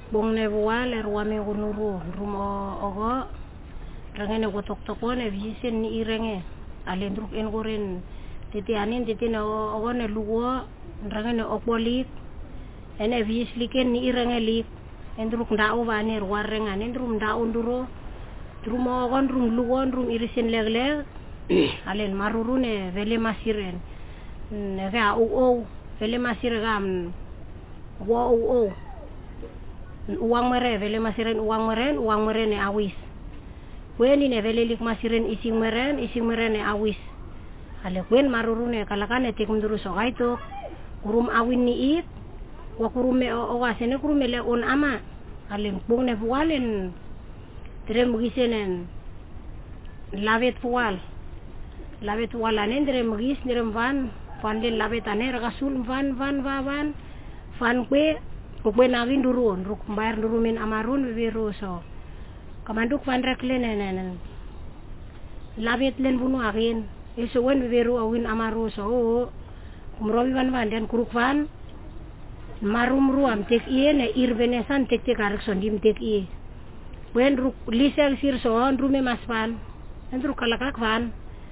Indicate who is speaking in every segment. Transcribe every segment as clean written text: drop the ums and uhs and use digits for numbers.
Speaker 1: bong ne bual ruame gunuru rum ogo rangene gotok tokone visisen ni irenge alen druk en goren titianin titina ogo ne lugo rangene okbolik ene visliken ni irenge lik endruk ndao bane ruarenga endrum ndao nduro drum ogo drum lugo drum irisin legle alen marurune vele masiren ga o vele masir gam wo uang mere vele masiren uang mere ne awis weni ne vele lik masiren ising mere ne awis ale kwen marurune kalakane tik mduru so gaito kurum awin ni it wa kurum me o wasene kurum le on ama ale bong ne fualen trem gisenen lavet fualane ndrem gis ndrem van le lavet ane ragasul van kwe nawin durun ruk bayar durumin amarun biru so kamanduk van reklen nenen lavet len bunu akin iso wen biru awin amaru so kumrobi van den kuruk van marum ruam tek iye ne irbenesan tek arik sondim tek iye wen ruk lisel sir so rume mas van endru kalakak van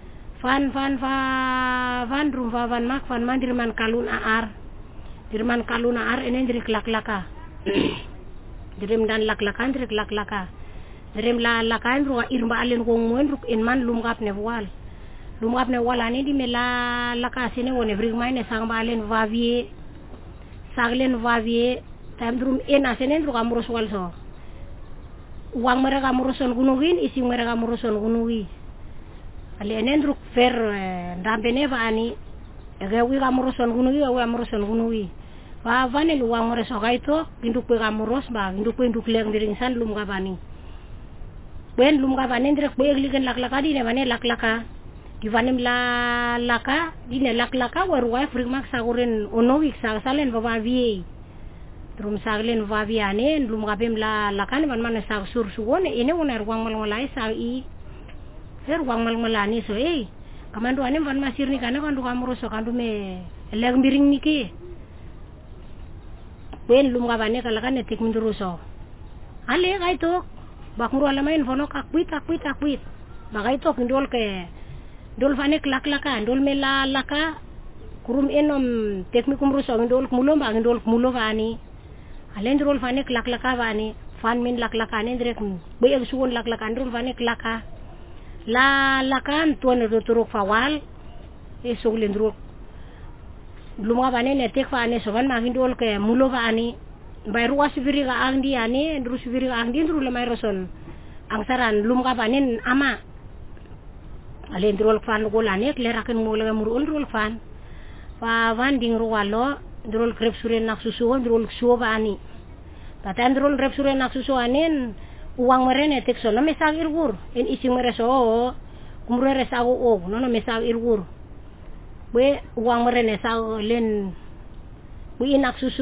Speaker 1: rum van mak van mandirman dirman kalun aar enen drik laklaka dirim dan laklakan drik laklaka dirim lakan ruwa irba alen gong moen ruk inman lumgap ne wal ani di mela laka sine wone brigmai ne sang balen vavie saglen vavie tam drum en asenen ruk amros wal so uang mereka muruson gunungin isi mereka muruson gunungi ale enen ruk fer ndambene va ani gawi kamuruson gunungi va vanel uang mereso gaito induk pe kamuros ba induk leng diringsan lum gabani ben lum gabani ndrek be ligen laklaka di ne vane laklaka di vanem la laka di ne laklaka waru wa frigmak saguren onowi salen va vie drum saglen va viane lum gabem la lakan man man sag sur suwone ene wonar uang malmalai sagi her uang malmalani so kamando anem van masir ni kana kandu kamuroso kandu me leng biring niki wen lum gabane kalakan etik munduruso ale gaito bakmuru alamain fono kakwit bagaito kindol ke dol fane klak-klaka dol mela laka kurum enom teknikum ruso ndol kmulo vani alen dol fane klak-klaka vani fan min lak-laka ne drek be suwon lak-laka dol fane klaka la lakan tuan turuk fawal suglen druk bluma bane netek fane soban magin dol ke mulo vani bay ruas viri ga angdi ani drus viri ga angdi dru lemay roson angsaran lum ka banen ama alen drol fan golane kleraken mulo murul drol fan fa van ding ruwalo drol krep sure nak susu drol suo bani tatan drol rep sure nak susu anen uang merene tek so no mesag irgur en isi mereso kumre resago no mesag irgur we uang merene sa len we inak susu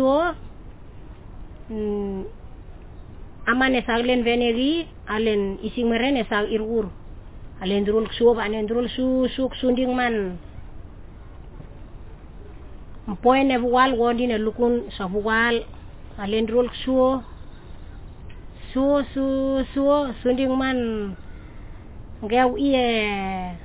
Speaker 1: amane saglen veneri alen isi merene sag irgur alen drul suo alen drul suk sunding man poene bual wodi ne lukun sa bual alen drul suo sunding man ngeu iye